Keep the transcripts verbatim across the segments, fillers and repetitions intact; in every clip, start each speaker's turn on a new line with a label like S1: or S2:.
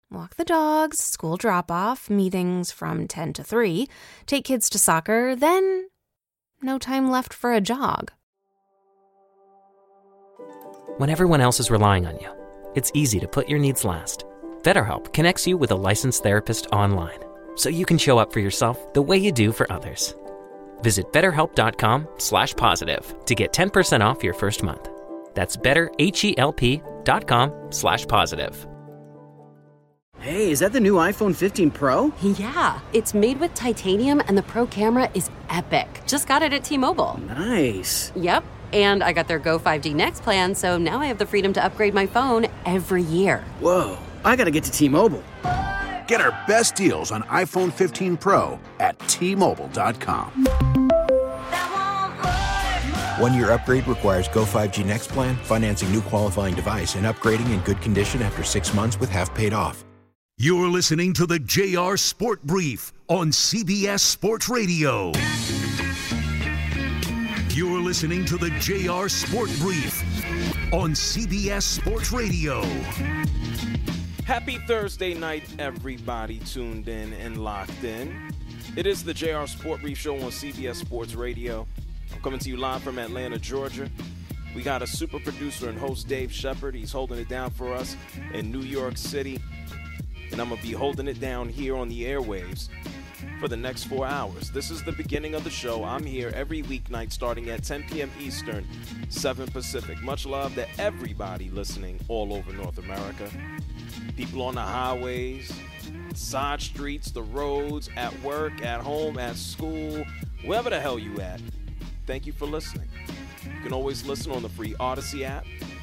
S1: Walk the dogs, school drop-off, meetings from ten to three, take kids to soccer, then no time left for a jog.
S2: When everyone else is relying on you, it's easy to put your needs last. BetterHelp connects you with a licensed therapist online, so you can show up for yourself the way you do for others. Visit betterhelp.com slash positive to get ten percent off your first month. That's betterhelp.com slash positive.
S3: Hey, is that the new iPhone fifteen Pro?
S4: Yeah, it's made with titanium and the Pro camera is epic. Just got it at T-Mobile.
S3: Nice.
S4: Yep, and I got their Go five G Next plan, so now I have the freedom to upgrade my phone every year.
S3: Whoa, I gotta get to T-Mobile.
S5: Get our best deals on iPhone fifteen Pro at T Mobile dot com.
S6: One-year upgrade requires Go five G Next plan, financing new qualifying device, and upgrading in good condition after six months with half paid off.
S7: You're listening to the J R Sport Brief on C B S Sports Radio. You're listening to the J R Sport Brief on C B S Sports Radio.
S8: Happy Thursday night, everybody tuned in and locked in. It is the J R Sport Brief show on C B S Sports Radio. I'm coming to you live from Atlanta, Georgia. We got a super producer and host, Dave Shepard. He's holding it down for us in New York City. And I'm going to be holding it down here on the airwaves for the next four hours. This is the beginning of the show. I'm here every weeknight starting at ten p.m. Eastern, seven Pacific. Much love to everybody listening all over North America. People on the highways, side streets, the roads, at work, at home, at school, wherever the hell you at. Thank you for listening. You can always listen on the free Odyssey app.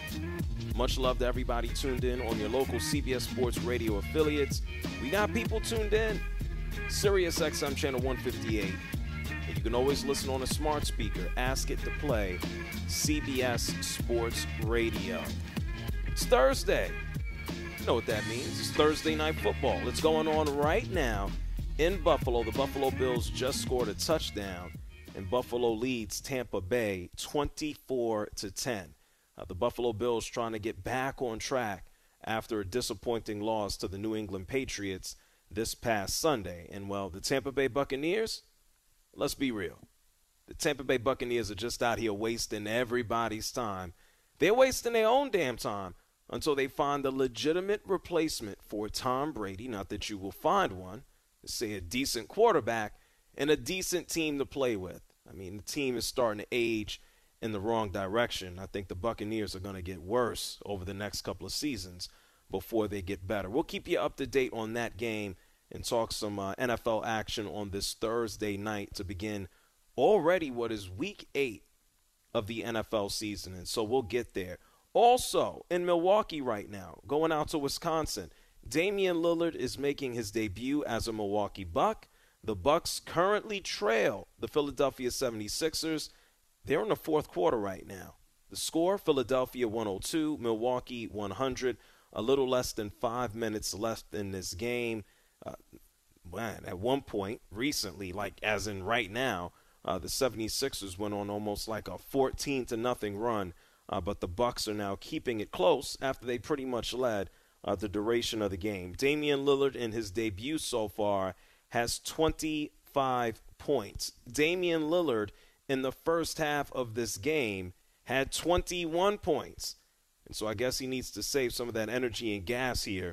S8: Much love to everybody tuned in on your local C B S Sports Radio affiliates. We got people tuned in. Sirius X M channel one fifty-eight. And you can always listen on a smart speaker. Ask it to play C B S Sports Radio. It's Thursday. You know what that means. It's Thursday Night Football. It's going on right now in Buffalo. The Buffalo Bills just scored a touchdown, and Buffalo leads Tampa Bay twenty-four to ten. Uh, the Buffalo Bills trying to get back on track after a disappointing loss to the New England Patriots this past Sunday. And, well, the Tampa Bay Buccaneers, let's be real. The Tampa Bay Buccaneers are just out here wasting everybody's time. They're wasting their own damn time until they find a legitimate replacement for Tom Brady. Not that you will find one. Say a decent quarterback and a decent team to play with. I mean, the team is starting to age in the wrong direction. I think the Buccaneers are going to get worse over the next couple of seasons before they get better. We'll keep you up to date on that game and talk some uh, N F L action on this Thursday night to begin already what is week eight of the N F L season. And so we'll get there. Also, in Milwaukee right now, going out to Wisconsin, Damian Lillard is making his debut as a Milwaukee Buck. The Bucks currently trail the Philadelphia seventy-sixers. They're in the fourth quarter right now. The score, Philadelphia one oh two, Milwaukee one hundred. A little less than five minutes left in this game. Uh, man, at one point recently, like as in right now, uh, the seventy-sixers went on almost like a fourteen to nothing run. Uh, but the Bucks are now keeping it close after they pretty much led uh, the duration of the game. Damian Lillard in his debut so far has twenty-five points. Damian Lillard in the first half of this game had twenty-one points. And so I guess he needs to save some of that energy and gas here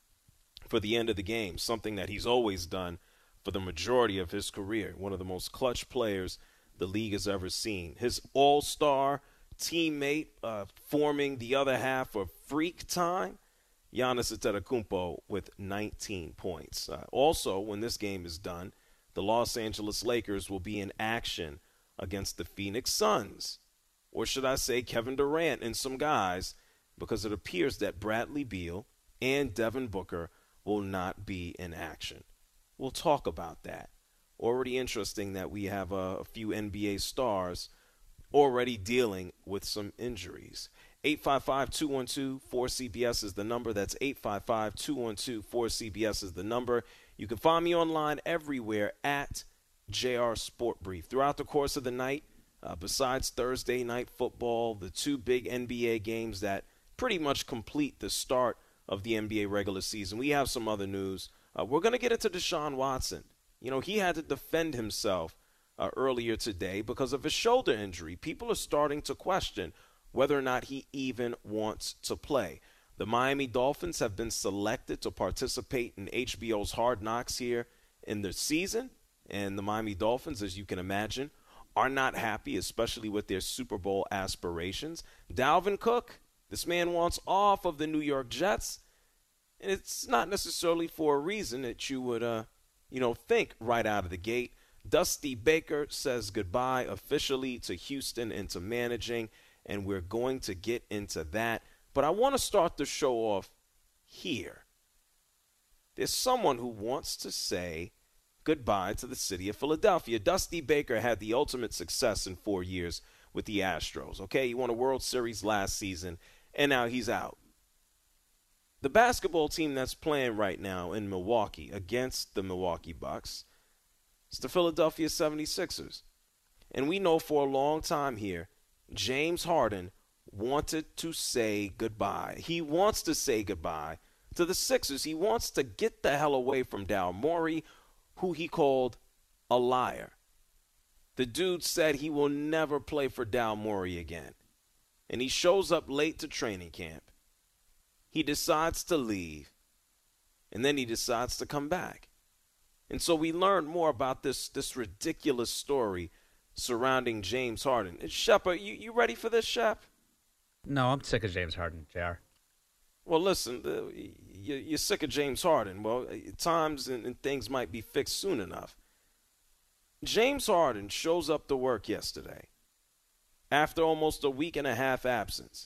S8: for the end of the game, something that he's always done for the majority of his career. One of the most clutch players the league has ever seen. His all-star teammate uh, forming the other half of freak time, Giannis Antetokounmpo with nineteen points. Uh, also, when this game is done, the Los Angeles Lakers will be in action against the Phoenix Suns, or should I say Kevin Durant and some guys, because it appears that Bradley Beal and Devin Booker will not be in action. We'll talk about that. Already interesting that we have a, a few N B A stars already dealing with some injuries. eight five five, two one two, four C B S is the number. That's eight five five, two one two, four C B S is the number. You can find me online everywhere at J R Sport Brief. Throughout the course of the night, uh, besides Thursday night football, the two big N B A games that pretty much complete the start of the N B A regular season. We have some other news. Uh, we're going to get into Deshaun Watson. You know, he had to defend himself uh, earlier today because of his shoulder injury. People are starting to question whether or not he even wants to play. The Miami Dolphins have been selected to participate in H B O's Hard Knocks here in the season. And the Miami Dolphins, as you can imagine, are not happy, especially with their Super Bowl aspirations. Dalvin Cook, this man wants off of the New York Jets. And it's not necessarily for a reason that you would, uh, you know, think right out of the gate. Dusty Baker says goodbye officially to Houston and to managing, and we're going to get into that. But I want to start the show off here. There's someone who wants to say goodbye to the city of Philadelphia. Dusty Baker had the ultimate success in four years with the Astros. Okay, he won a World Series last season, and now he's out. The basketball team that's playing right now in Milwaukee against the Milwaukee Bucks is the Philadelphia seventy-sixers. And we know for a long time here, James Harden wanted to say goodbye. He wants to say goodbye to the Sixers. He wants to get the hell away from Daryl Morey, who he called a liar. The dude said he will never play for Daryl Morey again. And he shows up late to training camp. He decides to leave, and then he decides to come back. And so we learned more about this, this ridiculous story surrounding James Harden. Shep, are you, you ready for this, Shep?
S9: No, I'm sick of James Harden, J R.
S8: Well, listen, uh, you, you're sick of James Harden. Well, times and, and things might be fixed soon enough. James Harden shows up to work yesterday after almost a week and a half absence.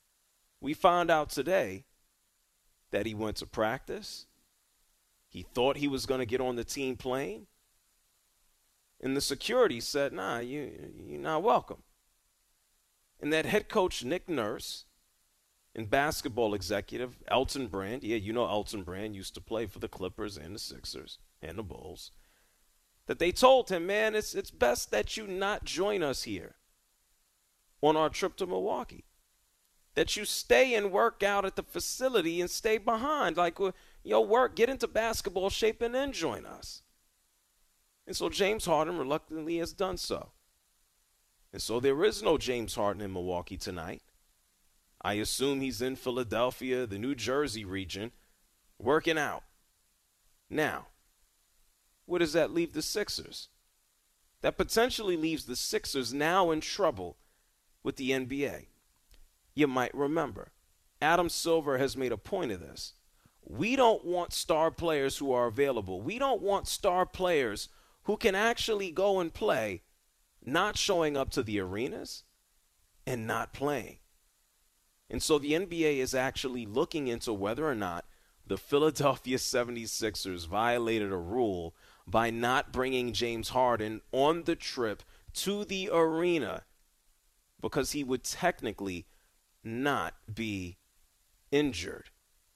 S8: We found out today that he went to practice. He thought he was going to get on the team plane. And the security said, nah, you, you're not welcome. And that head coach, Nick Nurse, and basketball executive, Elton Brand, yeah, you know Elton Brand used to play for the Clippers and the Sixers and the Bulls, that they told him, man, it's, it's best that you not join us here on our trip to Milwaukee. That you stay and work out at the facility and stay behind. Like, yo, work, get into basketball shape and then join us. And so James Harden reluctantly has done so. And so there is no James Harden in Milwaukee tonight. I assume he's in Philadelphia, the New Jersey region, working out. Now, where does that leave the Sixers? That potentially leaves the Sixers now in trouble with the N B A. You might remember, Adam Silver has made a point of this. We don't want star players who are available. We don't want star players who can actually go and play, not showing up to the arenas and not playing. And so the N B A is actually looking into whether or not the Philadelphia seventy-sixers violated a rule by not bringing James Harden on the trip to the arena because he would technically not be injured.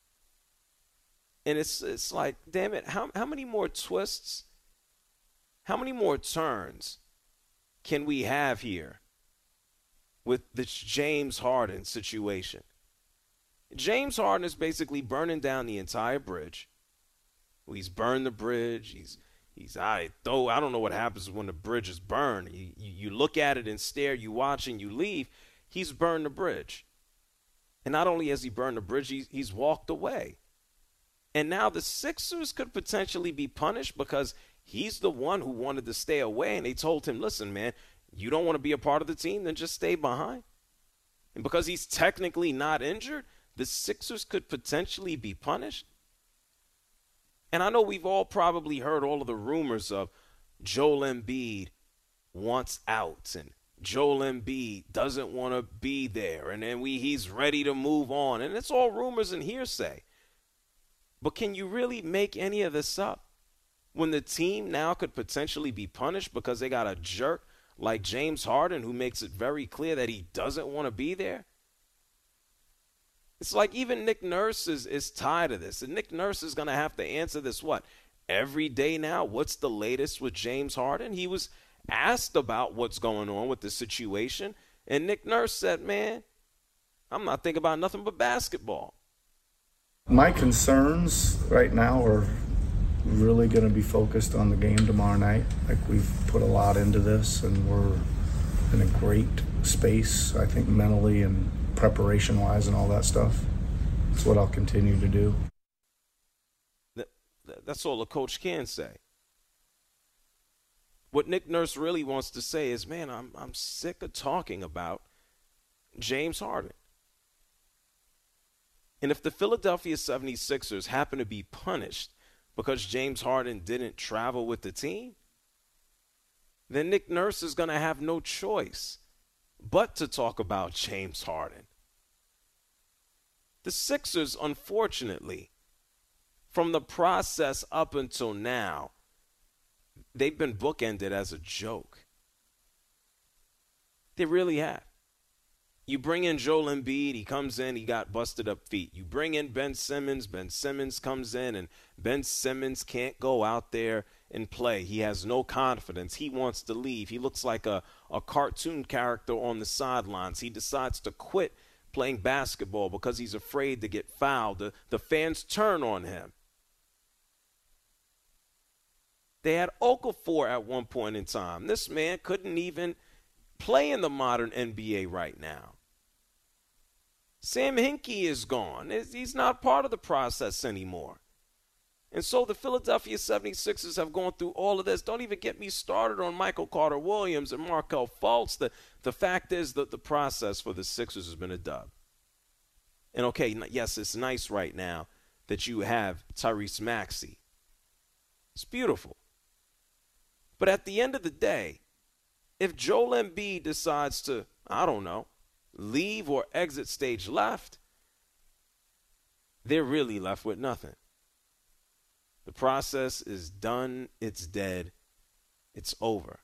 S8: And it's it's like, damn it, how how many more twists, how many more turns can we have here with this James Harden situation? James Harden is basically burning down the entire bridge. He's burned the bridge. He's he's I though I don't know what happens when the bridge is burned. You, you you look at it and stare, you watch and you leave. He's burned the bridge. And not only has he burned the bridge, he's, he's walked away. And now the Sixers could potentially be punished because he's the one who wanted to stay away. And they told him, listen, man, you don't want to be a part of the team, then just stay behind. And because he's technically not injured, the Sixers could potentially be punished. And I know we've all probably heard all of the rumors of Joel Embiid wants out and Joel Embiid doesn't want to be there, and then we he's ready to move on. And it's all rumors and hearsay. But can you really make any of this up when the team now could potentially be punished because they got a jerk like James Harden who makes it very clear that he doesn't want to be there? It's like even Nick Nurse is, is tired of this. And Nick Nurse is going to have to answer this, what, every day now? What's the latest with James Harden? He was asked about what's going on with the situation, and Nick Nurse said, man, I'm not thinking about nothing but basketball.
S10: My concerns right now are really going to be focused on the game tomorrow night. Like, we've put a lot into this, and we're in a great space, I think, mentally and preparation-wise and all that stuff. That's what I'll continue to do.
S8: That, that's all a coach can say. What Nick Nurse really wants to say is, man, I'm I'm sick of talking about James Harden. And if the Philadelphia seventy-sixers happen to be punished because James Harden didn't travel with the team, then Nick Nurse is going to have no choice but to talk about James Harden. The Sixers, unfortunately, from the process up until now, they've been bookended as a joke. They really have. You bring in Joel Embiid, he comes in, he got busted up feet. You bring in Ben Simmons, Ben Simmons comes in, and Ben Simmons can't go out there and play. He has no confidence. He wants to leave. He looks like a, a cartoon character on the sidelines. He decides to quit playing basketball because he's afraid to get fouled. The, the fans turn on him. They had Okafor at one point in time. This man couldn't even play in the modern N B A right now. Sam Hinkie is gone. He's not part of the process anymore. And so the Philadelphia seventy-sixers have gone through all of this. Don't even get me started on Michael Carter-Williams and Markelle Fultz. The, the fact is that the process for the Sixers has been a dub. And, okay, yes, it's nice right now that you have Tyrese Maxey. It's beautiful. But at the end of the day, if Joel Embiid decides to, I don't know, leave or exit stage left, they're really left with nothing. The process is done. It's dead. It's over.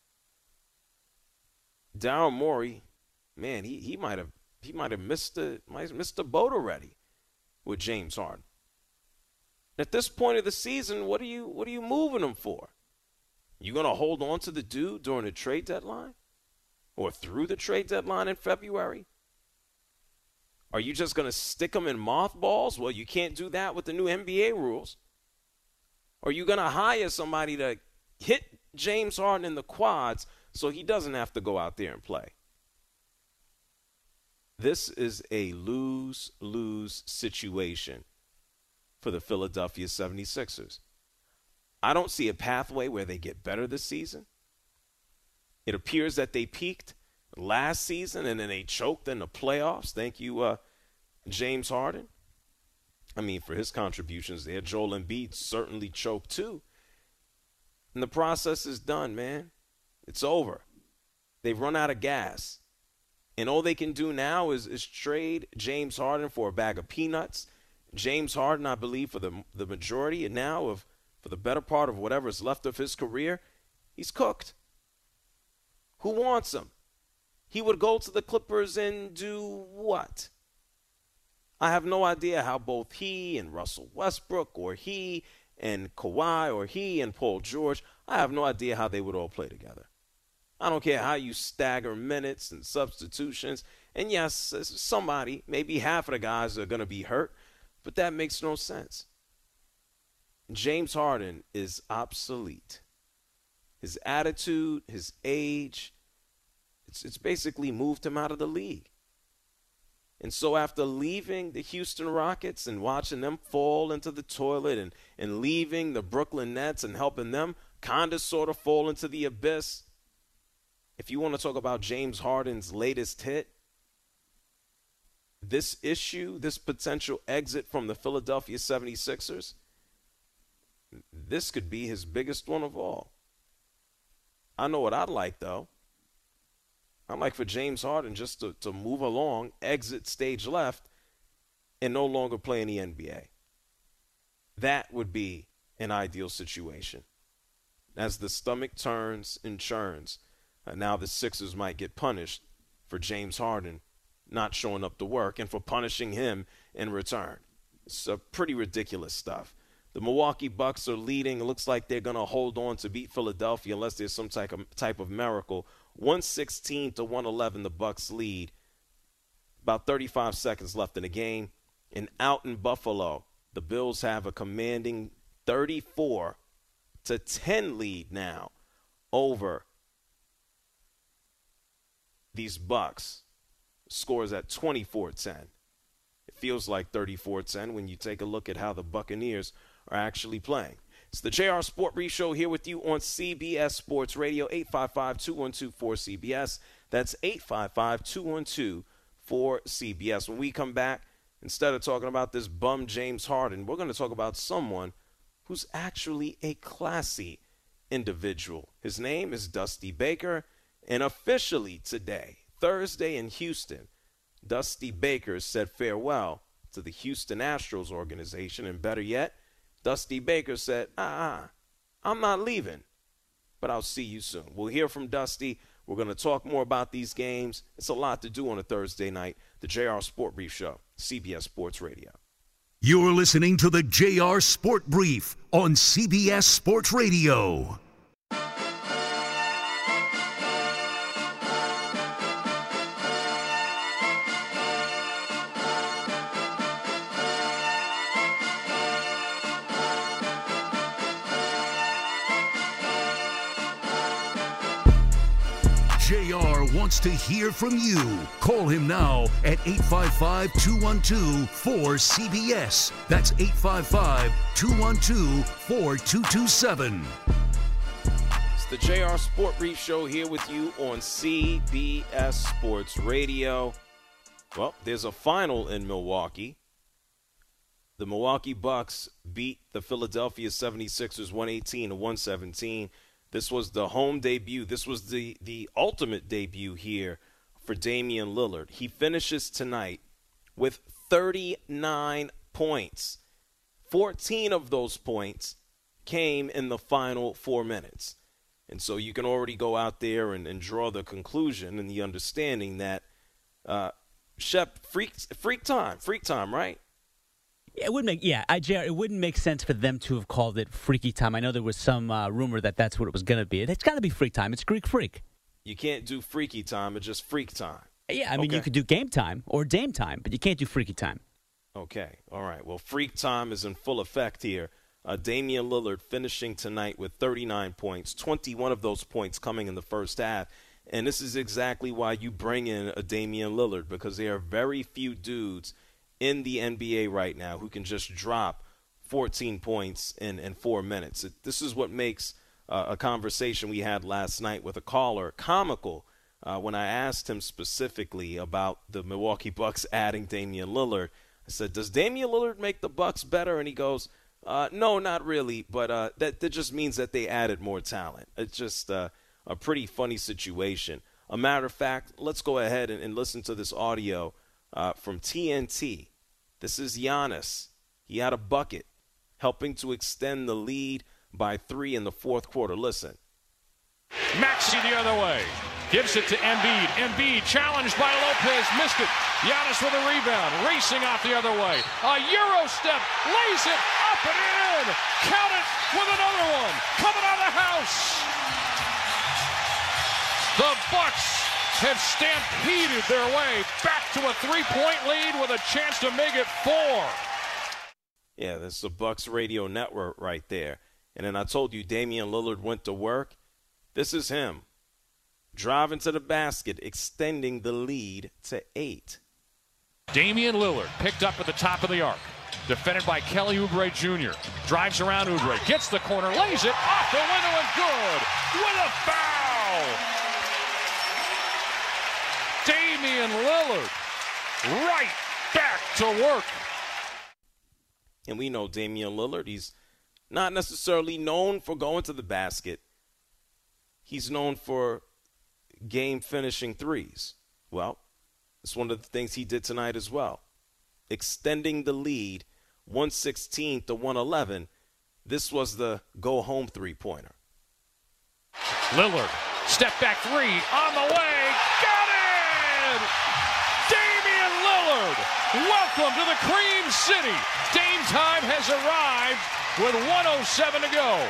S8: Daryl Morey, man, he, he might have he might have missed the might have missed the boat already with James Harden. At this point of the season, what are you what are you moving him for? You gonna hold on to the dude during the trade deadline, or through the trade deadline in February? Are you just gonna stick him in mothballs? Well, you can't do that with the new N B A rules. Are you going to hire somebody to hit James Harden in the quads so he doesn't have to go out there and play? This is a lose-lose situation for the Philadelphia seventy-sixers. I don't see a pathway where they get better this season. It appears that they peaked last season and then they choked in the playoffs. Thank you, uh, James Harden. I mean, for his contributions there, Joel Embiid certainly choked too. And the process is done, man. It's over. They've run out of gas. And all they can do now is, is trade James Harden for a bag of peanuts. James Harden, I believe, for the the majority and now of for the better part of whatever is left of his career, he's cooked. Who wants him? He would go to the Clippers and do what? I have no idea how both he and Russell Westbrook, or he and Kawhi, or he and Paul George, I have no idea how they would all play together. I don't care how you stagger minutes and substitutions. And yes, somebody, maybe half of the guys are going to be hurt, but that makes no sense. James Harden is obsolete. His attitude, his age, it's, it's basically moved him out of the league. And so after leaving the Houston Rockets and watching them fall into the toilet and, and leaving the Brooklyn Nets and helping them kind of sort of fall into the abyss, if you want to talk about James Harden's latest hit, this issue, this potential exit from the Philadelphia seventy-sixers, this could be his biggest one of all. I know what I'd like, though. I'd like for James Harden just to, to move along, exit stage left, and no longer play in the N B A. That would be an ideal situation. As the stomach turns and churns, uh, now the Sixers might get punished for James Harden not showing up to work and for punishing him in return. It's uh, pretty ridiculous stuff. The Milwaukee Bucks are leading. It looks like they're going to hold on to beat Philadelphia unless there's some type of, type of miracle. one sixteen to one eleven, the Bucks lead. About thirty-five seconds left in the game. And out in Buffalo, the Bills have a commanding thirty-four to ten lead now over these Bucks. Scores at twenty-four ten. It feels like thirty-four ten when you take a look at how the Buccaneers are actually playing. It's the J R Sport Brief Show here with you on C B S Sports Radio, eight five five, two one two, four C B S. That's eight five five, two one two, four C B S. When we come back, instead of talking about this bum James Harden, we're going to talk about someone who's actually a classy individual. His name is Dusty Baker, and officially today, Thursday in Houston, Dusty Baker said farewell to the Houston Astros organization, and better yet, Dusty Baker said, ah, I'm not leaving, but I'll see you soon. We'll hear from Dusty. We're going to talk more about these games. It's a lot to do on a Thursday night. The J R Sport Brief Show, C B S Sports Radio.
S7: You're listening to the J R Sport Brief on C B S Sports Radio. J R wants to hear from you. Call him now at eight five five, two one two, four C B S. That's eight five five, two one two, four two two seven.
S8: It's the J R Sport Brief Show here with you on C B S Sports Radio. Well, there's a final in Milwaukee. The Milwaukee Bucks beat the Philadelphia seventy-sixers one eighteen to one seventeen. This was the home debut. This was the, the ultimate debut here for Damian Lillard. He finishes tonight with thirty-nine points. fourteen of those points came in the final four minutes. And so you can already go out there and, and draw the conclusion and the understanding that uh, Shep, freak, freak time, freak time, right?
S9: It would make yeah, I, J R, it wouldn't make sense for them to have called it freaky time. I know there was some uh, rumor that that's what it was going to be. It's got to be freak time. It's Greek freak.
S8: You can't do freaky time. It's just freak time.
S9: Yeah, I mean
S8: okay.
S9: You could do game time or Dame time, but you can't do freaky time.
S8: Okay, all right. Well, freak time is in full effect here. Uh, Damian Lillard finishing tonight with thirty-nine points, twenty-one of those points coming in the first half. And this is exactly why you bring in a Damian Lillard, because there are very few dudes in the N B A right now who can just drop fourteen points in, in four minutes. It, this is what makes uh, a conversation we had last night with a caller comical uh, when I asked him specifically about the Milwaukee Bucks adding Damian Lillard. I said, does Damian Lillard make the Bucks better? And he goes, uh, no, not really, but uh, that, that just means that they added more talent. It's just uh, a pretty funny situation. A matter of fact, let's go ahead and, and listen to this audio uh, from T N T. This is Giannis. He had a bucket, helping to extend the lead by three in the fourth quarter. Listen.
S11: Maxey the other way. Gives it to Embiid. Embiid challenged by Lopez. Missed it. Giannis with a rebound. Racing out the other way. A Euro step. Lays it up and in. Count it with another one. Coming out of the house. The Bucks have stampeded their way back to a three-point lead with a chance to make it four.
S8: Yeah, this is the Bucks Radio Network right there. And then I told you Damian Lillard went to work. This is him. Driving to the basket, extending the lead to eight.
S11: Damian Lillard picked up at the top of the arc. Defended by Kelly Oubre Junior Drives around Oubre. Gets the corner. Lays it off the window and good. With a foul. Damian Lillard right back to work.
S8: And we know Damian Lillard, he's not necessarily known for going to the basket. He's known for game-finishing threes. Well, it's one of the things he did tonight as well. Extending the lead, one sixteen to one eleven. This was the go-home three-pointer.
S11: Lillard, step back three, on the way. Damian Lillard, welcome to the Cream City. Dame time has arrived with one oh seven to go.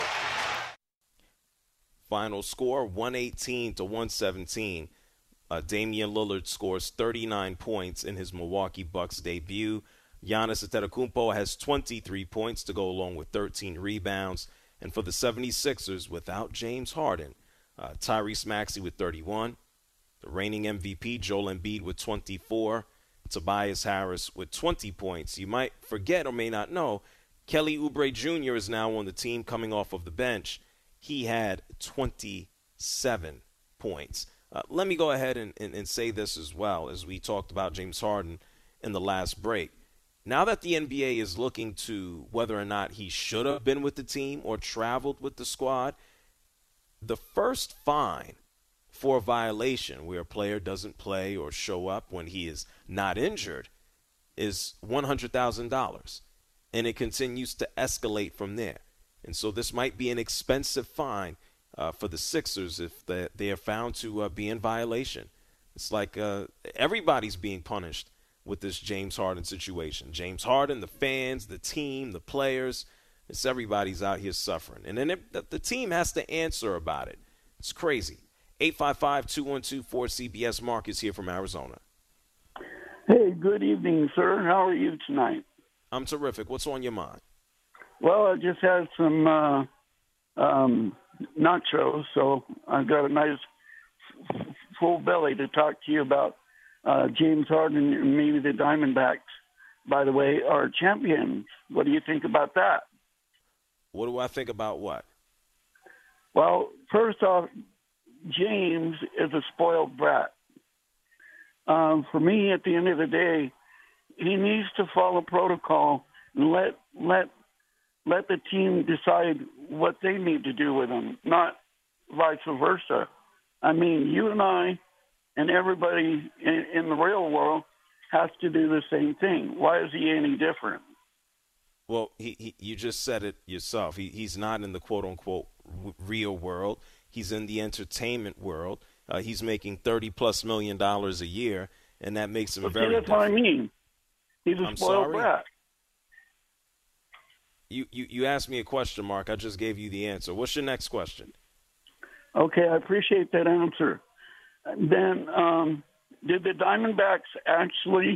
S8: Final score, one eighteen to one seventeen. Uh, Damian Lillard scores thirty-nine points in his Milwaukee Bucks debut. Giannis Antetokounmpo has twenty-three points to go along with thirteen rebounds. And for the seventy-sixers, without James Harden, uh, Tyrese Maxey with thirty-one. The reigning M V P, Joel Embiid, with twenty-four. Tobias Harris with twenty points. You might forget or may not know, Kelly Oubre Junior is now on the team coming off of the bench. He had twenty-seven points. Uh, let me go ahead and, and, and say this as well, as we talked about James Harden in the last break. Now that the N B A is looking to whether or not he should have been with the team or traveled with the squad, the first fine for a violation where a player doesn't play or show up when he is not injured is one hundred thousand dollars. And it continues to escalate from there. And so this might be an expensive fine uh, for the Sixers if they, they are found to uh, be in violation. It's like uh, everybody's being punished with this James Harden situation. James Harden, the fans, the team, the players, it's everybody's out here suffering. And then it, the team has to answer about it. It's crazy. eight five five, two one two, four C B S. Mark is here from Arizona.
S12: Hey, good evening, sir. How are you tonight?
S8: I'm terrific. What's on your mind?
S12: Well, I just had some uh, um, nachos, so I've got a nice f- full belly to talk to you about uh, James Harden and maybe the Diamondbacks, by the way, are champions. What do you think about that?
S8: What do I think about what?
S12: Well, first off, James is a spoiled brat. Um, for me, at the end of the day, he needs to follow protocol and let let let the team decide what they need to do with him, not vice versa. I mean, you and I and everybody in, in the real world has to do the same thing. Why is he any different?
S8: Well, he, he you just said it yourself. He he's not in the quote-unquote real world. He's in the entertainment world. Uh, he's making thirty plus million dollars a year, and that makes him
S12: But
S8: very
S12: see, that's
S8: different.
S12: what I mean. He's a
S8: I'm
S12: spoiled
S8: sorry.
S12: brat.
S8: You, you you asked me a question, Mark. I just gave you the answer. What's your next question?
S12: Okay, I appreciate that answer. Then, um, did the Diamondbacks actually?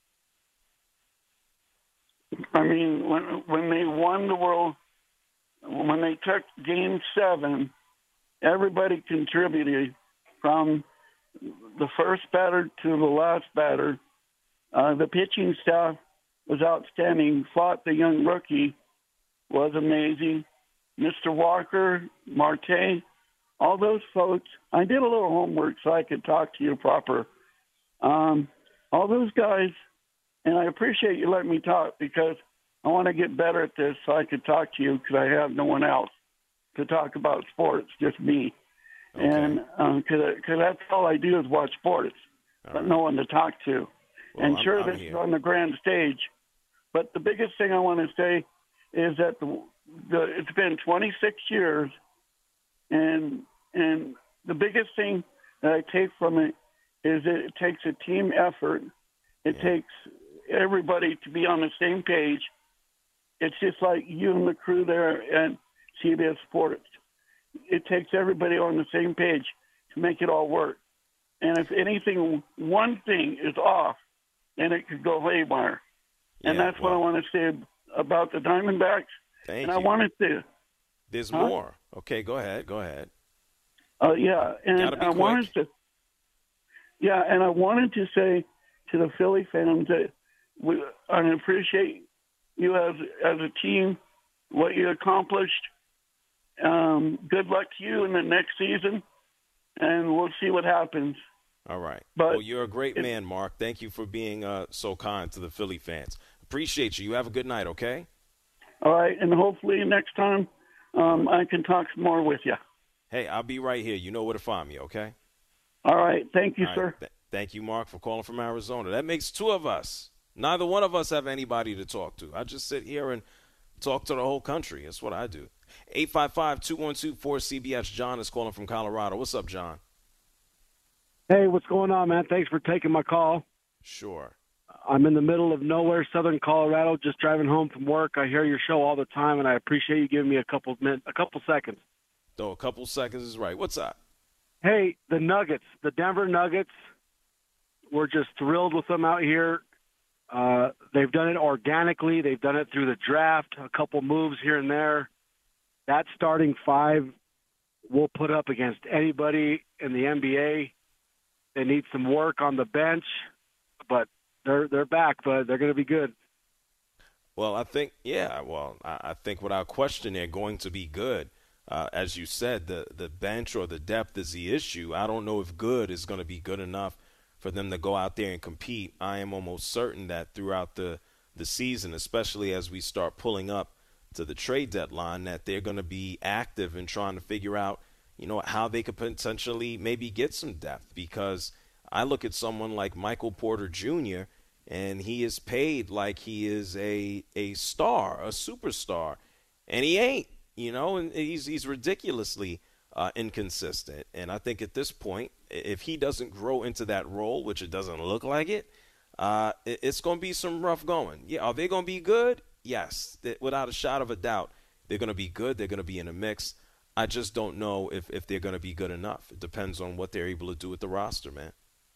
S12: I mean, when when they won the world, when they took Game Seven, everybody contributed from the first batter to the last batter. Uh, the pitching staff was outstanding. Fought the young rookie was amazing. Mister Walker, Marte, all those folks. I did a little homework so I could talk to you proper. Um, all those guys, and I appreciate you letting me talk because I want to get better at this so I could talk to you because I have no one else to talk about sports, just me. Okay. And because um, that's all I do is watch sports, all but right. no one to talk to. Well, and I'm, sure, I'm this here. is on the grand stage. But the biggest thing I want to say is that the, the it's been twenty-six years, and and the biggest thing that I take from it is that it takes a team effort. It yeah. takes everybody to be on the same page. It's just like you and the crew there at C B S Sports. It takes everybody on the same page to make it all work. And if anything, one thing is off, then it could go haywire. Yeah, and that's well, what I want to say about the Diamondbacks.
S8: Thank
S12: and
S8: you.
S12: I wanted to.
S8: There's
S12: huh?
S8: more. Okay, go ahead. Go ahead.
S12: Uh, yeah, and I
S8: quick.
S12: wanted to. Yeah, and I wanted to say to the Philly fans that we I appreciate you as as a team, what you accomplished. Um, good luck to you in the next season, and we'll see what happens.
S8: All right.
S12: But
S8: well, you're a great man, Mark. Thank you for being uh, so kind to the Philly fans. Appreciate you. You have a good night, okay?
S12: All right, and hopefully next time um, I can talk some more with you.
S8: Hey, I'll be right here. You know where to find me, okay?
S12: All right. Thank you,
S8: All
S12: sir.
S8: right. Th- thank you, Mark, for calling from Arizona. That makes two of us. Neither one of us have anybody to talk to. I just sit here and talk to the whole country. That's what I do. eight five five, two one two, four C B S. John is calling from Colorado. What's up, John?
S13: Hey, what's going on, man? Thanks for taking my call.
S8: Sure.
S13: I'm in the middle of nowhere, southern Colorado, just driving home from work. I hear your show all the time, and I appreciate you giving me a couple min- a couple seconds.
S8: Though a couple seconds is right. What's up?
S13: Hey, the Nuggets, the Denver Nuggets, we're just thrilled with them out here. Uh, they've done it organically. They've done it through the draft, a couple moves here and there. That starting five will put up against anybody in the N B A. They need some work on the bench, but they're they're back, but they're going to be good.
S8: Well, I think, yeah, well, I, I think without question they're going to be good. Uh, as you said, the, the bench or the depth is the issue. I don't know if good is going to be good enough for them to go out there and compete. I am almost certain that throughout the, the season, especially as we start pulling up to the trade deadline, that they're going to be active in trying to figure out, you know, how they could potentially maybe get some depth. Because I look at someone like Michael Porter Junior, and he is paid like he is a a star, a superstar, and he ain't, you know, and he's he's ridiculously uh, inconsistent. And I think at this point, if he doesn't grow into that role, which it doesn't look like it, uh, it it's going to be some rough going. Yeah, are they going to be good? Yes, without a shot of a doubt, they're going to be good. They're going to be in a mix. I just don't know if, if they're going to be good enough. It depends on what they're able to do with the roster, man.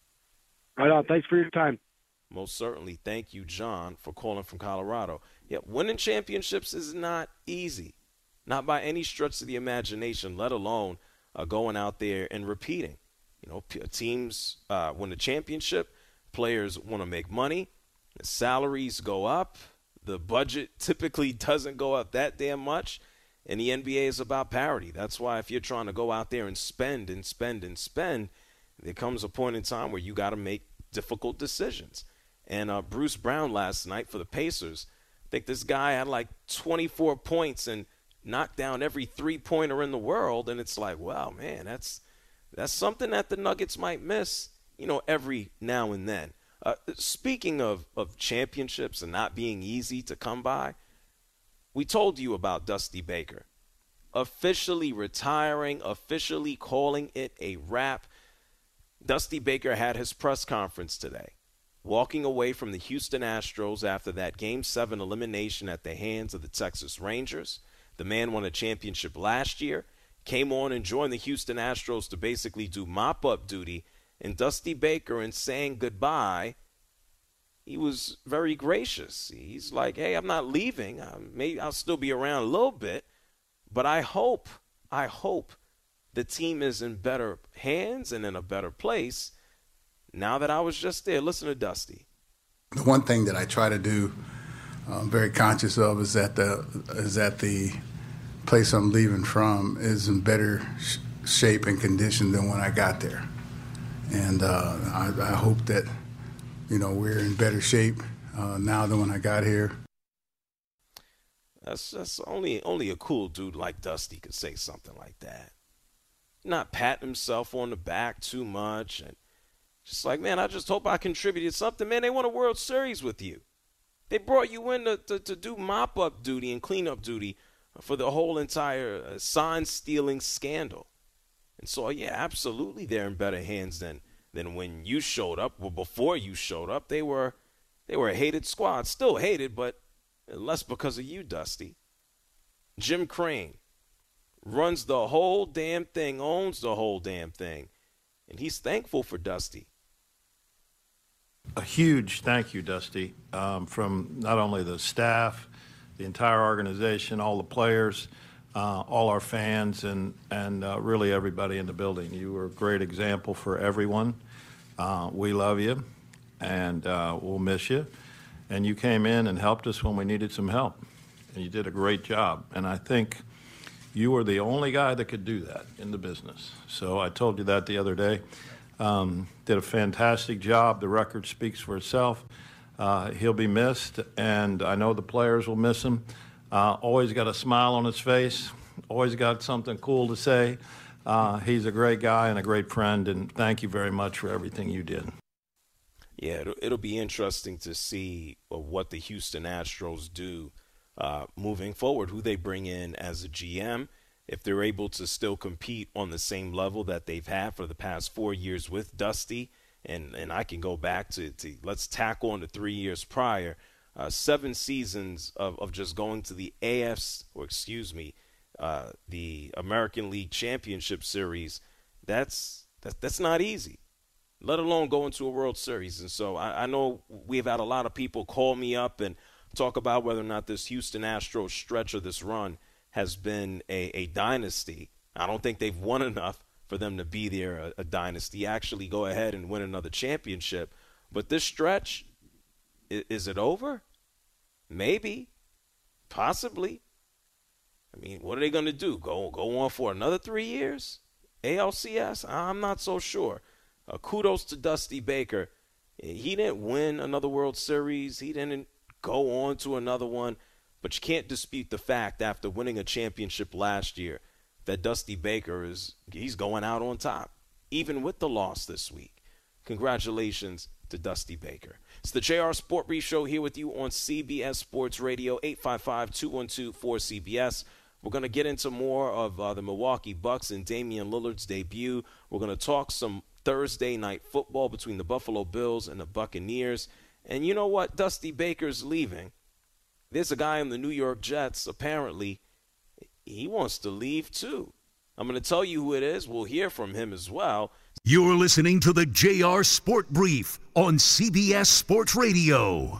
S13: Right on. Thanks for your time.
S8: Most certainly. Thank you, John, for calling from Colorado. Yeah, winning championships is not easy, not by any stretch of the imagination, let alone uh, going out there and repeating. You know, p- teams uh, win a championship, players want to make money, the salaries go up, the budget typically doesn't go up that damn much, and the N B A is about parity. That's why if you're trying to go out there and spend and spend and spend, there comes a point in time where you got to make difficult decisions. And uh, Bruce Brown last night for the Pacers, I think this guy had like twenty-four points and knocked down every three-pointer in the world. And it's like, wow, man, that's that's something that the Nuggets might miss, you know, every now and then. Uh, speaking of, of championships and not being easy to come by, we told you about Dusty Baker officially retiring, officially calling it a wrap. Dusty Baker had his press conference today, walking away from the Houston Astros after that Game seven elimination at the hands of the Texas Rangers. The man won a championship last year, came on and joined the Houston Astros to basically do mop-up duty. And Dusty Baker, in saying goodbye, he was very gracious. He's like, hey, I'm not leaving. Uh, maybe I'll still be around a little bit. But I hope, I hope the team is in better hands and in a better place now that I was just there. Listen to Dusty.
S14: The one thing that I try to do, uh, I'm very conscious of, is that the is that the place I'm leaving from is in better sh- shape and condition than when I got there. And uh, I, I hope that, you know, we're in better shape uh, now than when I got here.
S8: That's that's only only a cool dude like Dusty could say something like that. Not pat himself on the back too much and just like, man, I just hope I contributed something. Man, they won a World Series with you. They brought you in to, to, to do mop-up duty and clean-up duty for the whole entire uh, sign-stealing scandal. And so, yeah, absolutely they're in better hands than than when you showed up. Well, before you showed up, they were they were a hated squad. Still hated, but less because of you, Dusty. Jim Crane runs the whole damn thing, owns the whole damn thing, and he's thankful for Dusty.
S15: A huge thank you, Dusty, um, from not only the staff, the entire organization, all the players, uh, all our fans, and, and uh, really everybody in the building. You were a great example for everyone. Uh, we love you, and uh, we'll miss you. And you came in and helped us when we needed some help, and you did a great job. And I think you were the only guy that could do that in the business. So I told you that the other day. Um, did a fantastic job. The record speaks for itself. Uh, he'll be missed, and I know the players will miss him. Uh, always got a smile on his face, always got something cool to say. Uh, he's a great guy and a great friend, and thank you very much for everything you did.
S8: Yeah, it'll, it'll be interesting to see what the Houston Astros do uh, moving forward, who they bring in as a G M, if they're able to still compete on the same level that they've had for the past four years with Dusty. And, and I can go back to, to let's tack on to three years prior, uh, seven seasons of, of just going to the A F C, or excuse me, uh, the American League Championship Series. That's, that, that's not easy. let alone go into a World Series. And so I, I know we've had a lot of people call me up and talk about whether or not this Houston Astros stretch or this run has been a, a dynasty. I don't think they've won enough for them to be there, a, a dynasty. Actually go ahead and win another championship. But this stretch, is, is it over? Maybe. Possibly. I mean, what are they going to do? Go go on for another three years? A L C S? I'm not so sure. Uh, kudos to Dusty Baker. He didn't win another World Series. He didn't go on to another one. But you can't dispute the fact after winning a championship last year that Dusty Baker is he's going out on top, even with the loss this week. Congratulations to Dusty Baker. It's the J R Sport Brief Show here with you on C B S Sports Radio, eight five five, two one two, four C B S. We're going to get into more of uh, the Milwaukee Bucks and Damian Lillard's debut. We're going to talk some Thursday night football between the Buffalo Bills and the Buccaneers. And you know what? Dusty Baker's leaving. There's a guy in the New York Jets, apparently, he wants to leave too. I'm going to tell you who it is. We'll hear from him as well.
S7: You're listening to the J R Sport Brief on C B S Sports Radio.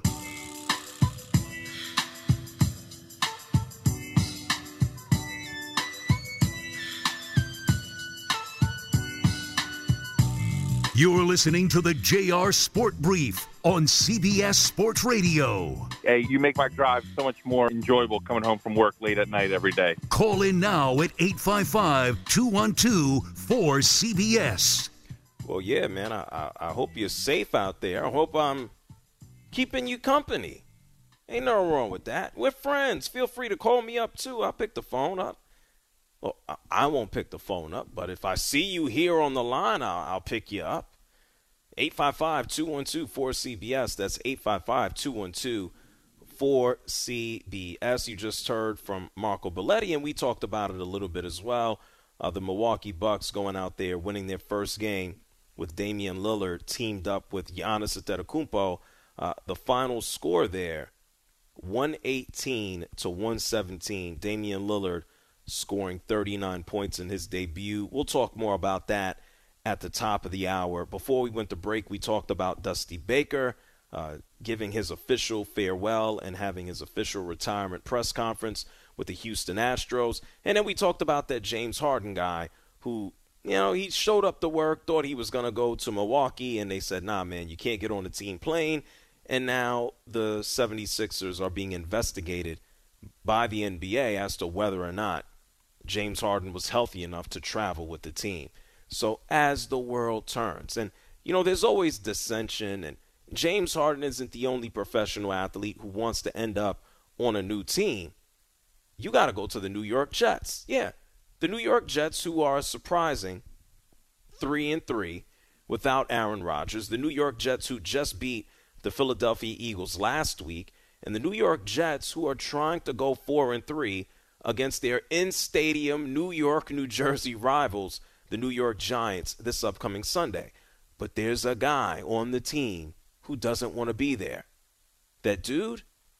S7: You're listening to the J R Sport Brief on C B S Sports Radio.
S16: Hey, you make my drive so much more enjoyable coming home from work late at night every day.
S7: Call in now at eight five five, two one two, four C B S.
S8: Well, yeah, man, I, I, I hope you're safe out there. I hope I'm keeping you company. Ain't nothing wrong with that. We're friends. Feel free to call me up, too. I'll pick the phone up. Well, I won't pick the phone up, but if I see you here on the line, I'll, I'll pick you up. eight five five, two one two, four C B S. That's eight five five, two one two, four C B S. You just heard from Marco Belletti, and we talked about it a little bit as well. Uh, the Milwaukee Bucks going out there, winning their first game with Damian Lillard teamed up with Giannis Antetokounmpo. Uh, the final score there, one eighteen to one seventeen. Damian Lillard scoring thirty-nine points in his debut. We'll talk more about that at the top of the hour. Before we went to break, we talked about Dusty Baker uh, giving his official farewell and having his official retirement press conference with the Houston Astros. And then we talked about that James Harden guy who, you know, he showed up to work, thought he was going to go to Milwaukee, and they said, nah, man, you can't get on the team plane. And now the seventy-sixers are being investigated by the N B A as to whether or not James Harden was healthy enough to travel with the team. So as the world turns, and, you know, there's always dissension, and James Harden isn't the only professional athlete who wants to end up on a new team. You got to go to the New York Jets. Yeah, the New York Jets, who are surprising three and three without Aaron Rodgers. The New York Jets, who just beat the Philadelphia Eagles last week, and the New York Jets, who are trying to go four and three against their in-stadium New York, New Jersey rivals, the New York Giants, this upcoming Sunday. But there's a guy on the team who doesn't want to be there. That dude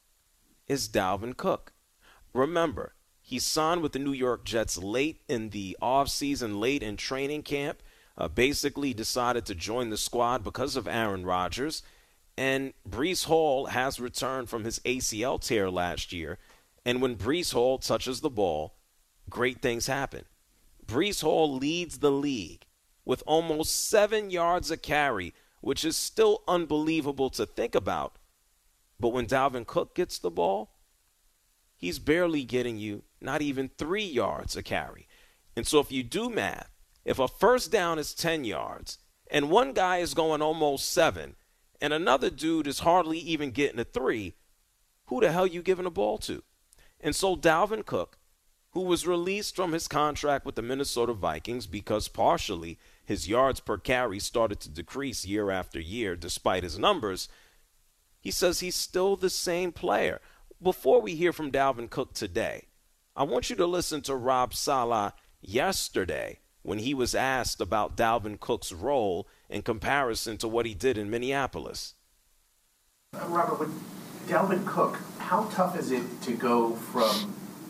S8: is Dalvin Cook. Remember, he signed with the New York Jets late in the offseason, late in training camp, uh, basically decided to join the squad because of Aaron Rodgers. And Breece Hall has returned from his A C L tear last year. And when Breece Hall touches the ball, great things happen. Breece Hall leads the league with almost seven yards a carry, which is still unbelievable to think about. But when Dalvin Cook gets the ball, he's barely getting you not even three yards a carry. And so if you do math, if a first down is ten yards and one guy is going almost seven and another dude is hardly even getting a three, who the hell are you giving the ball to? And so Dalvin Cook, who was released from his contract with the Minnesota Vikings because partially his yards per carry started to decrease year after year despite his numbers, he says he's still the same player. Before we hear from Dalvin Cook today, I want you to listen to Rob Saleh yesterday when he was asked about Dalvin Cook's role in comparison to what he did in Minneapolis.
S17: Uh, Robert, with Dalvin Cook, how tough is it to go from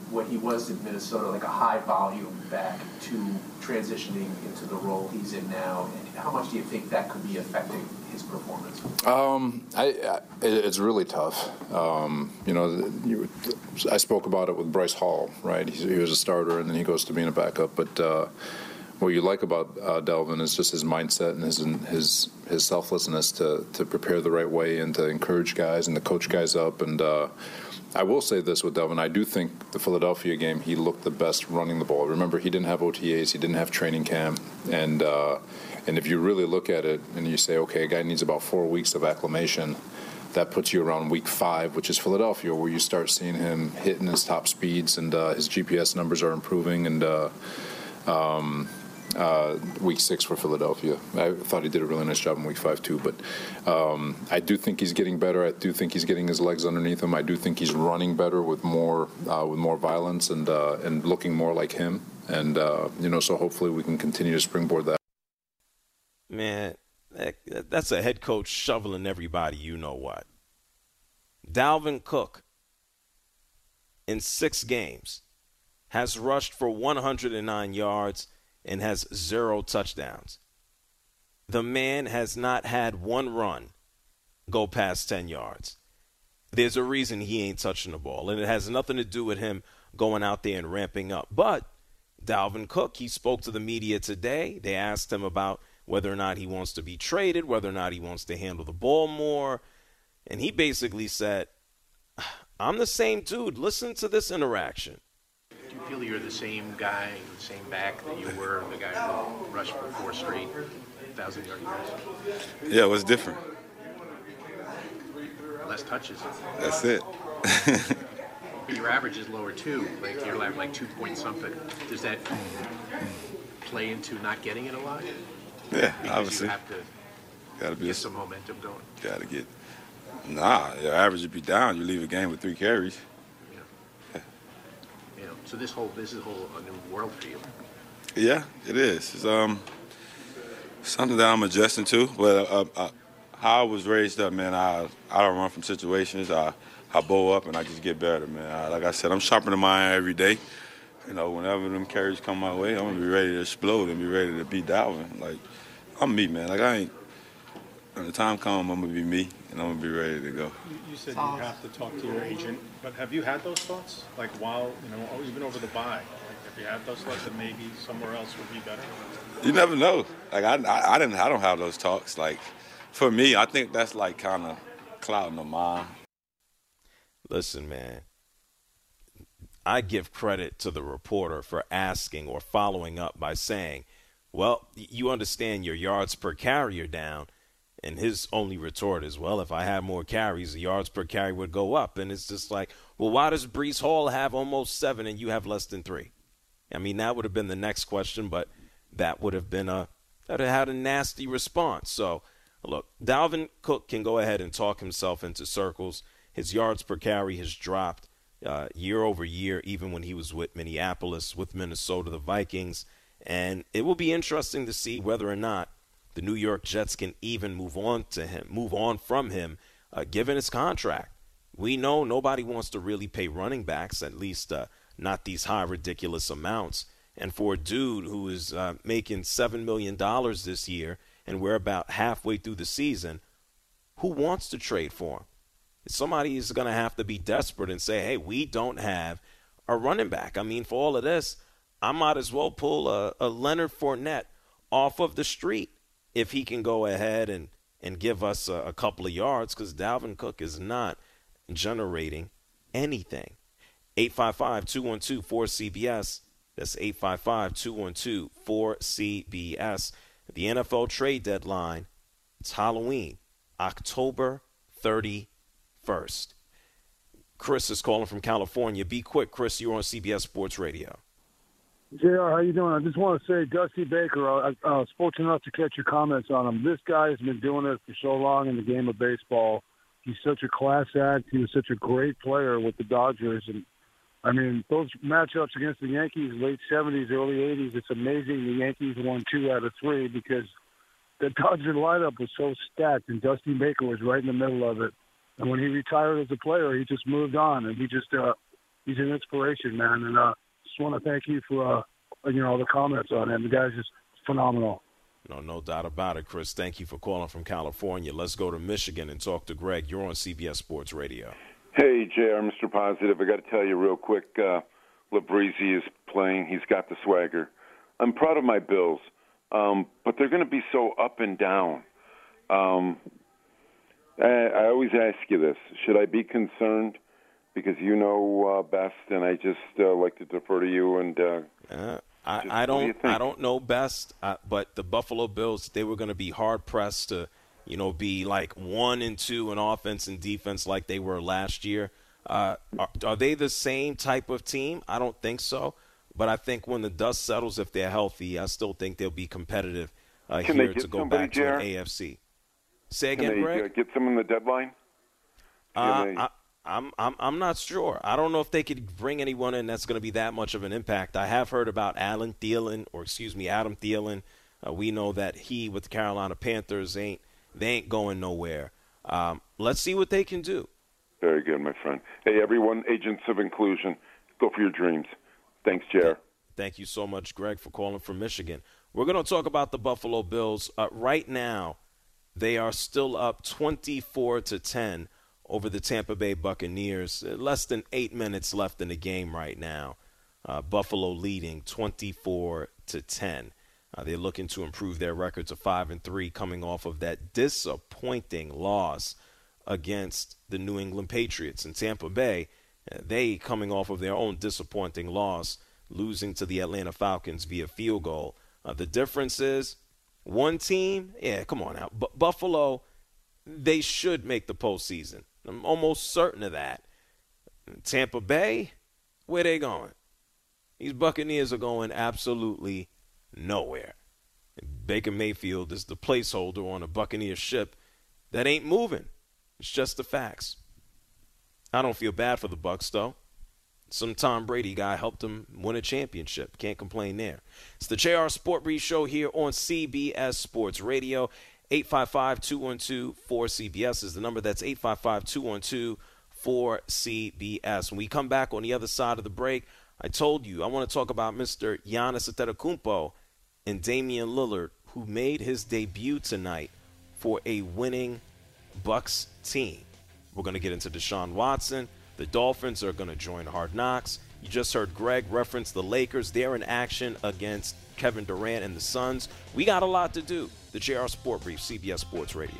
S17: when he was in Minnesota, like a high volume back to transitioning into the role he's in now? And how much do you think that could be affecting his performance?
S18: Um, I, I, it's really tough. Um, you know, you, I spoke about it with Bryce Hall, right? He, he was a starter, and then he goes to being a backup. But uh, what you like about uh, Dalvin is just his mindset and his his his selflessness to to prepare the right way and to encourage guys and to coach guys up. And uh, I will say this with Dalvin, I do think the Philadelphia game, he looked the best running the ball. Remember, he didn't have O T As, he didn't have training camp, and uh, and if you really look at it and you say, okay, a guy needs about four weeks of acclimation, that puts you around week five, which is Philadelphia, where you start seeing him hitting his top speeds, and uh, his G P S numbers are improving, and uh, um, uh, week six for Philadelphia. I thought he did a really nice job in week five too, but um, I do think he's getting better. I do think he's getting his legs underneath him. I do think he's running better with more uh, with more violence and uh, and looking more like him. And uh, you know, so hopefully we can continue to springboard that.
S8: Man, that, that's a head coach shoveling everybody. You know what? Dalvin Cook in six games has rushed for one hundred nine yards and has zero touchdowns. The man has not had one run go past ten yards. There's a reason he ain't touching the ball, and it has nothing to do with him going out there and ramping up. But Dalvin Cook, he spoke to the media today. They asked him about whether or not he wants to be traded, whether or not he wants to handle the ball more. And he basically said, I'm the same dude. Listen to this interaction.
S17: Do you feel you're the same guy, the same back that you were, the guy who rushed for four straight thousand-yard years?
S19: Yeah, what's different?
S17: Less touches.
S19: That's it.
S17: But your average is lower, too. Like, you're like, like two point something. Does that play into not getting it a lot?
S19: Yeah,
S17: because
S19: obviously.
S17: You have to
S19: Gotta be
S17: get some momentum going.
S19: Got to get. Nah, your average would be down. You leave a game with three carries.
S17: Yeah. Yeah. You know, so this whole this is a whole a new world for you.
S19: Yeah, it is. It's um something that I'm adjusting to. But uh, uh, how I was raised up, man, I I don't run from situations. I I bow up and I just get better, man. I, like I said, I'm sharpening my iron every day. You know, whenever them carries come my way, I'm gonna be ready to explode and be ready to beat Dalvin. Like, I'm me, man. Like, I ain't. When the time comes, I'm gonna be me, and I'm gonna be ready to go.
S20: You, you said you have to talk to your agent, but have you had those thoughts? Like, while you know, even over the bye, like, have you had those thoughts that maybe somewhere else would be better?
S19: You never know. Like, I, I, I didn't. I don't have those talks. Like, for me, I think that's like kind of clouding the mind.
S8: Listen, man. I give credit to the reporter for asking or following up by saying, well, you understand your yards per carry are down. And his only retort is, well, if I had more carries, the yards per carry would go up. And it's just like, well, why does Breece Hall have almost seven and you have less than three? I mean, that would have been the next question, but that would have been a that would have had a nasty response. So, look, Dalvin Cook can go ahead and talk himself into circles. His yards per carry has dropped uh, year over year, even when he was with Minneapolis, with Minnesota, the Vikings. And it will be interesting to see whether or not the New York Jets can even move on to him, move on from him, uh, given his contract. We know nobody wants to really pay running backs, at least uh, not these high, ridiculous amounts. And for a dude who is uh, making seven million dollars this year, and we're about halfway through the season, who wants to trade for him? Somebody is going to have to be desperate and say, hey, we don't have a running back. I mean, for all of this, I might as well pull a, a Leonard Fournette off of the street if he can go ahead and, and give us a, a couple of yards, because Dalvin Cook is not generating anything. eight five five, two one two, four C B S. That's eight five five, two one two, four C B S. The N F L trade deadline, it's Halloween, October thirty-first. Chris is calling from California. Be quick, Chris. You're on C B S Sports Radio.
S21: J R, how you doing? I just want to say, Dusty Baker, I, I was fortunate enough to catch your comments on him. This guy has been doing it for so long in the game of baseball. He's such a class act. He was such a great player with the Dodgers. And, I mean, those matchups against the Yankees, late seventies, early eighties, it's amazing the Yankees won two out of three because the Dodger lineup was so stacked, and Dusty Baker was right in the middle of it. And when he retired as a player, he just moved on, and he just uh, he's an inspiration, man. And uh, just want to thank you for, uh, you know, all the comments on him. The guy's just phenomenal.
S8: No, no doubt about it, Chris. Thank you for calling from California. Let's go to Michigan and talk to Greg. You're on C B S Sports Radio.
S1: Hey, J R, Mister Positive. I got to tell you real quick, uh, Labrisi is playing. He's got the swagger. I'm proud of my Bills, um, but they're going to be so up and down. Um, I, I always ask you this. Should I be concerned? Because you know uh, best, and I just uh, like to defer to you. And uh,
S8: uh, I, I don't, do I don't know best, uh, but the Buffalo Bills, they were going to be hard pressed to, you know, be like one and two in offense and defense like they were last year. Uh, are, are they the same type of team? I don't think so. But I think when the dust settles, if they're healthy, I still think they'll be competitive uh, here to go back to an A F C. Say again,
S1: Can they,
S8: Greg?
S1: Uh, get some in the deadline?
S8: Uh,
S1: they...
S8: I, I'm I'm I'm not sure. I don't know if they could bring anyone in that's going to be that much of an impact. I have heard about Alan Thielen, or excuse me, Adam Thielen. Uh, we know that he with the Carolina Panthers ain't they ain't going nowhere. Um, let's see what they can do.
S1: Very good, my friend. Hey, everyone, agents of inclusion, go for your dreams. Thanks, J R.
S8: Thank you so much, Greg, for calling from Michigan. We're going to talk about the Buffalo Bills. Uh, right now, they are still up twenty-four to ten over the Tampa Bay Buccaneers. Less than eight minutes left in the game right now. Uh, Buffalo leading twenty-four to ten. Uh, they're looking to improve their record to five and three, coming off of that disappointing loss against the New England Patriots. In Tampa Bay, uh, they coming off of their own disappointing loss, losing to the Atlanta Falcons via field goal. Uh, the difference is one team, yeah, come on now. B- Buffalo, they should make the postseason. I'm almost certain of that. Tampa Bay, where they going? These Buccaneers are going absolutely nowhere. Baker Mayfield is the placeholder on a Buccaneer ship that ain't moving. It's just the facts. I don't feel bad for the Bucs, though. Some Tom Brady guy helped him win a championship. Can't complain there. It's the J R Sport Brief Show here on C B S Sports Radio. eight five five, two one two, four C B S is the number. That's eight five five, two one two, four C B S. When we come back on the other side of the break, I told you I want to talk about Mister Giannis Antetokounmpo and Damian Lillard, who made his debut tonight for a winning Bucks team. We're going to get into Deshaun Watson. The Dolphins are going to join Hard Knocks. You just heard Greg reference the Lakers. They're in action against Kevin Durant and the Suns. We got a lot to do. The J R Sport Brief, C B S Sports Radio.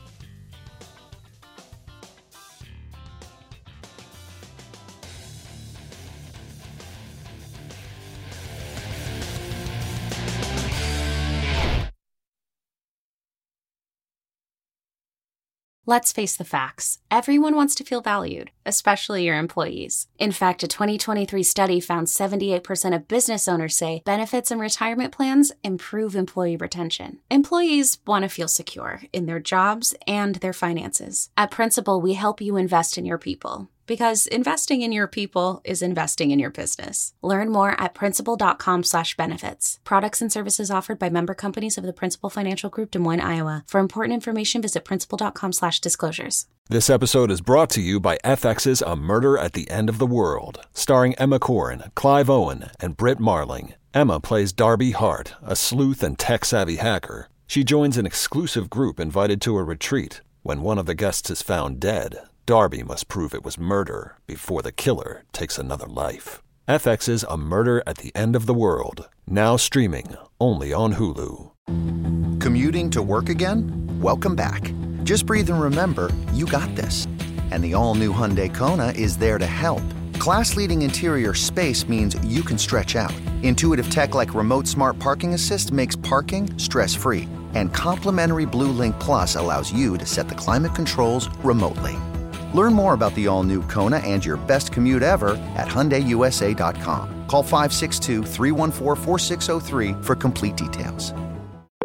S22: Let's face the facts. Everyone wants to feel valued, especially your employees. In fact, a twenty twenty-three study found seventy-eight percent of business owners say benefits and retirement plans improve employee retention. Employees want to feel secure in their jobs and their finances. At Principal, we help you invest in your people. Because investing in your people is investing in your business. Learn more at principal.com slash benefits. Products and services offered by member companies of the Principal Financial Group, Des Moines, Iowa. For important information, visit principal.com slash disclosures.
S23: This episode is brought to you by F X's A Murder at the End of the World, starring Emma Corrin, Clive Owen, and Britt Marling. Emma plays Darby Hart, a sleuth and tech-savvy hacker. She joins an exclusive group invited to a retreat. When one of the guests is found dead, Darby must prove it was murder before the killer takes another life. F X's A Murder at the End of the World, now streaming only on Hulu.
S24: Commuting to work again? Welcome back. Just breathe and remember, you got this. And the all-new Hyundai Kona is there to help. Class-leading interior space means you can stretch out. Intuitive tech like Remote Smart Parking Assist makes parking stress-free. And complimentary Blue Link Plus allows you to set the climate controls remotely. Learn more about the all-new Kona and your best commute ever at Hyundai U S A dot com. Call five six two, three one four, four six zero three for complete details.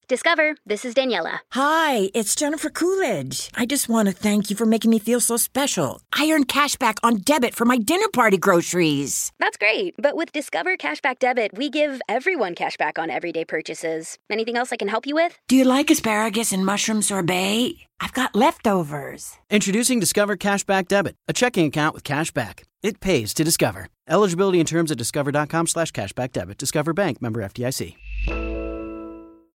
S2: Discover, this is Daniela.
S3: Hi, it's Jennifer Coolidge. I just want to thank you for making me feel so special. I earned cash back on debit for my dinner party groceries.
S2: That's great, but with Discover Cashback Debit, we give everyone cash back on everyday purchases. Anything else I can help you with?
S3: Do you like asparagus and mushroom sorbet? I've got leftovers.
S4: Introducing Discover Cashback Debit, a checking account with cash back. It pays to Discover. Eligibility and terms at discover.com slash cashback debit. Discover Bank, member F D I C.